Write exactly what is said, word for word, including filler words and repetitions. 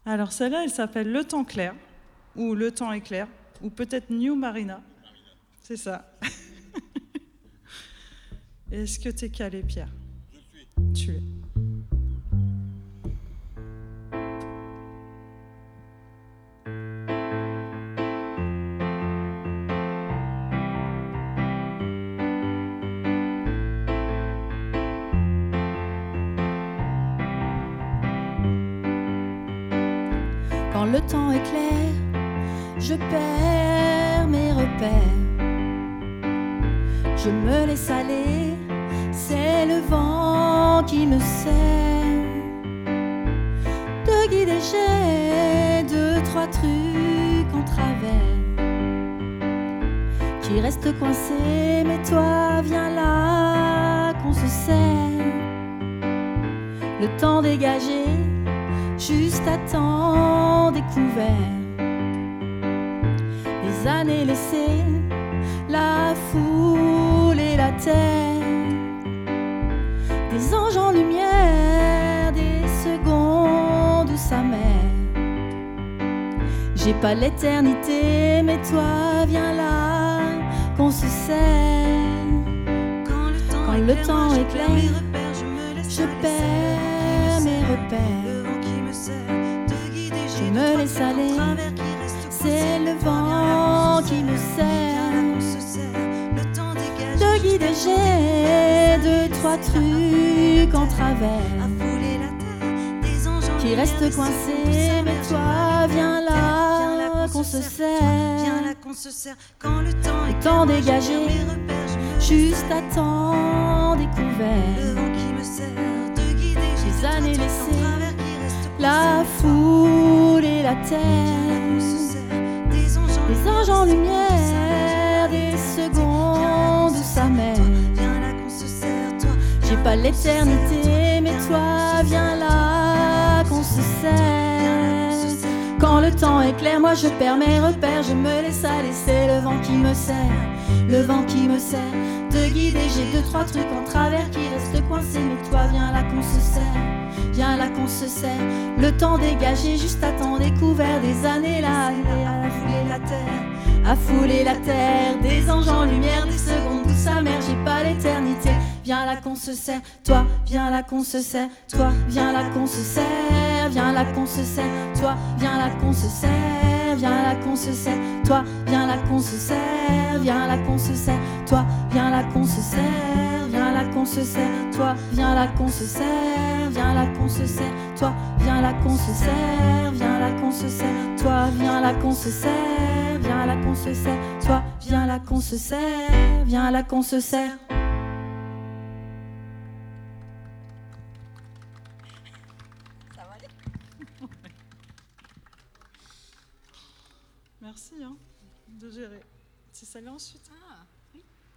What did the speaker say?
Alors celle-là, elle s'appelle Le temps clair, ou Le temps éclair, ou peut-être New Marina. C'est ça. Est-ce que t'es calé, Pierre? Je suis. Tu es. Quand le temps est clair, je perds mes repères. Je me laisse aller, c'est le vent qui me sert. De guider, j'ai deux, trois trucs en travers qui restent coincés, mais toi viens là qu'on se serre. Le temps dégagé, juste à temps découvert. Des années laissées, la foule et la terre. Des anges en lumière, des secondes sa mère. J'ai pas l'éternité, mais toi viens là qu'on se serre. Quand le temps, Quand est, le clair, temps moi, est je clair, perds mes repères, je me laisse je aller, perds mes repères. le vent qui me sert de guider, Je j'ai me deux, trois laisse trucs en aller, travers qui restent c'est coincés. le Toi, viens là vent qu'on se qui me serre, viens là qu'on sert. se serre, le temps dégage, De juste guider, à temps j'ai découvert. deux, trois trucs en À travers fouler la terre, des anges en qui lumière, restent des secondes coincés, mais douce toi amère, viens viens là là qu'on se Toi, viens là serre. qu'on se serre. Quand le temps est Le clair, temps moi, je dégagé, perds mes repères, je me laisse juste aller. à temps Le découvert. vent qui me sert de guider, j'ai Les deux, trois années trucs en laissées, travers qui restent la coincés. foule et la Viens là qu'on se terre. serre, des anges en Des anges en lumière, lumière, des secondes sa mère. viens là qu'on se serre, toi. J'ai pas l'éternité, mais toi viens là qu'on se serre. Quand le temps est clair, moi je perds mes repères, je me laisse aller, c'est le vent qui me serre, le vent qui me serre. De guider, j'ai deux, trois trucs en travers qui restent coincés, mais toi viens là qu'on se serre, viens là qu'on se serre. Le temps dégagé, juste à temps découvert, des années là, à fouler la terre, à fouler la terre. Des anges en lumière, des secondes douce amère, j'ai pas l'éternité. Viens là qu'on se serre, toi, viens là qu'on se serre, toi, viens là qu'on se serre, viens là qu'on se serre, toi, viens là qu'on se serre, viens là qu'on se serre, toi, viens là qu'on se serre, viens là qu'on se serre, toi, viens là qu'on se serre, viens là qu'on se serre, toi, viens là qu'on se serre, viens là qu'on se serre, toi, viens là qu'on se serre, viens là qu'on se serre, toi, viens là qu'on se serre, viens là qu'on se serre, toi, viens là qu'on se serre, viens là qu'on se serre. Merci hein, de gérer. C'est celle-là ensuite. Ah.